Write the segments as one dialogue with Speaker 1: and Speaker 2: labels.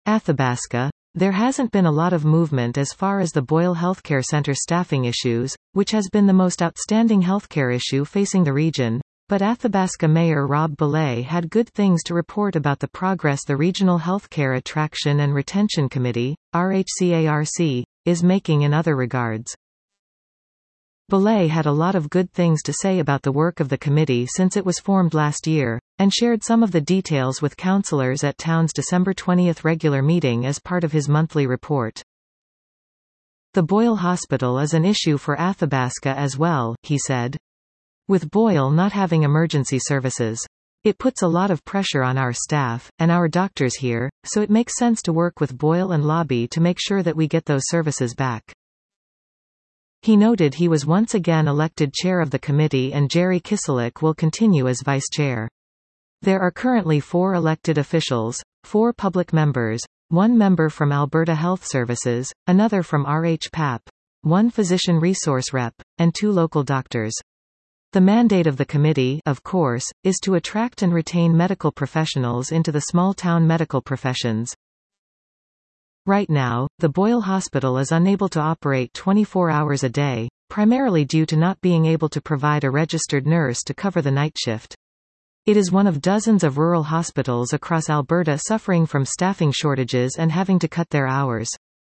Speaker 1: Athabasca. There hasn't been a lot of movement as far as the Boyle Healthcare Center staffing issues, which has been the most outstanding healthcare issue facing the region, but Athabasca Mayor Rob Belay had good things to report about the progress the Regional Healthcare Attraction and Retention Committee, RHCARC, is making in other regards. Belay had a lot of good things to say about the work of the committee since it was formed last year, and shared some of the details with councillors at Town's December 20 regular meeting as part of his monthly report. The Boyle Hospital is an issue for Athabasca as well, he said. With Boyle not having emergency services, it puts a lot of pressure on our staff, and our doctors here, so it makes sense to work with Boyle and lobby to make sure that we get those services back. He noted he was once again elected chair of the committee and Jerry Kiselak will continue as vice chair. There are currently 4 elected officials, 4 public members, 1 member from Alberta Health Services, another from RHPAP, 1 physician resource rep, and 2 local doctors. The mandate of the committee, of course, is to attract and retain medical professionals into the small-town medical professions. Right now, the Boyle Hospital is unable to operate 24 hours a day, primarily due to not being able to provide a registered nurse to cover the night shift. It is one of dozens of rural hospitals across Alberta suffering from staffing shortages and having to cut their hours.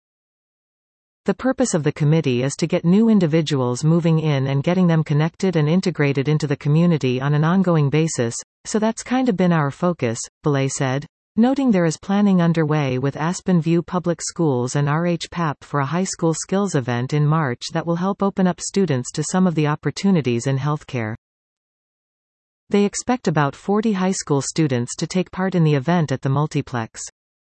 Speaker 1: The purpose of the committee is to get new individuals moving in and getting them connected and integrated into the community on an ongoing basis, so that's kind of been our focus, Belay said, noting there is planning underway with Aspen View Public Schools and RHPAP for a high school skills event in March that will help open up students to some of the opportunities in healthcare. They expect about 40 high school students to take part in the event at the multiplex.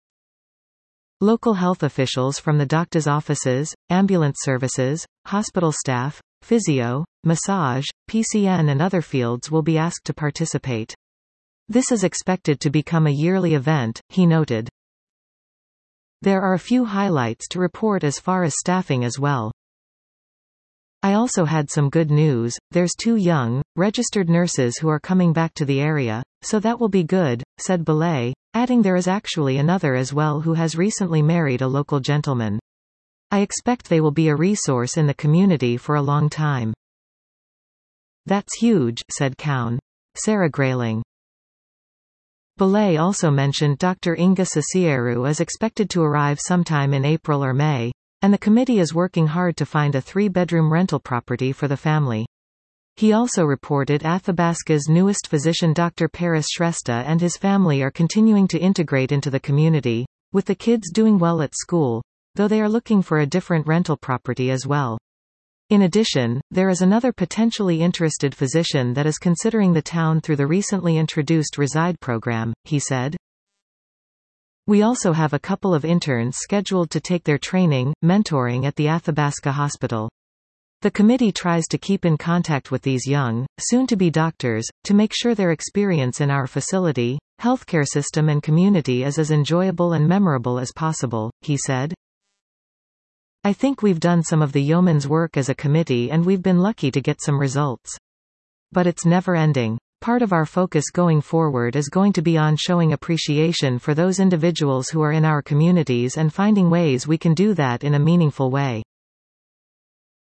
Speaker 1: Local health officials from the doctor's offices, ambulance services, hospital staff, physio, massage, PCN and other fields will be asked to participate. This is expected to become a yearly event, he noted. There are a few highlights to report as far as staffing as well. I also had some good news. There's 2 young, registered nurses who are coming back to the area, so that will be good, said Belay, adding there is actually another as well who has recently married a local gentleman. I expect they will be a resource in the community for a long time. That's huge, said Cown. Sarah Grayling. Belay also mentioned Dr. Inga Sasieru is expected to arrive sometime in April or May, and the committee is working hard to find a 3-bedroom rental property for the family. He also reported Athabasca's newest physician Dr. Paris Shrestha and his family are continuing to integrate into the community, with the kids doing well at school, though they are looking for a different rental property as well. In addition, there is another potentially interested physician that is considering the town through the recently introduced Reside program, he said. We also have a couple of interns scheduled to take their training, mentoring at the Athabasca Hospital. The committee tries to keep in contact with these young, soon-to-be doctors, to make sure their experience in our facility, healthcare system and community is as enjoyable and memorable as possible, he said. I think we've done some of the yeoman's work as a committee and we've been lucky to get some results. But it's never ending. Part of our focus going forward is going to be on showing appreciation for those individuals who are in our communities and finding ways we can do that in a meaningful way.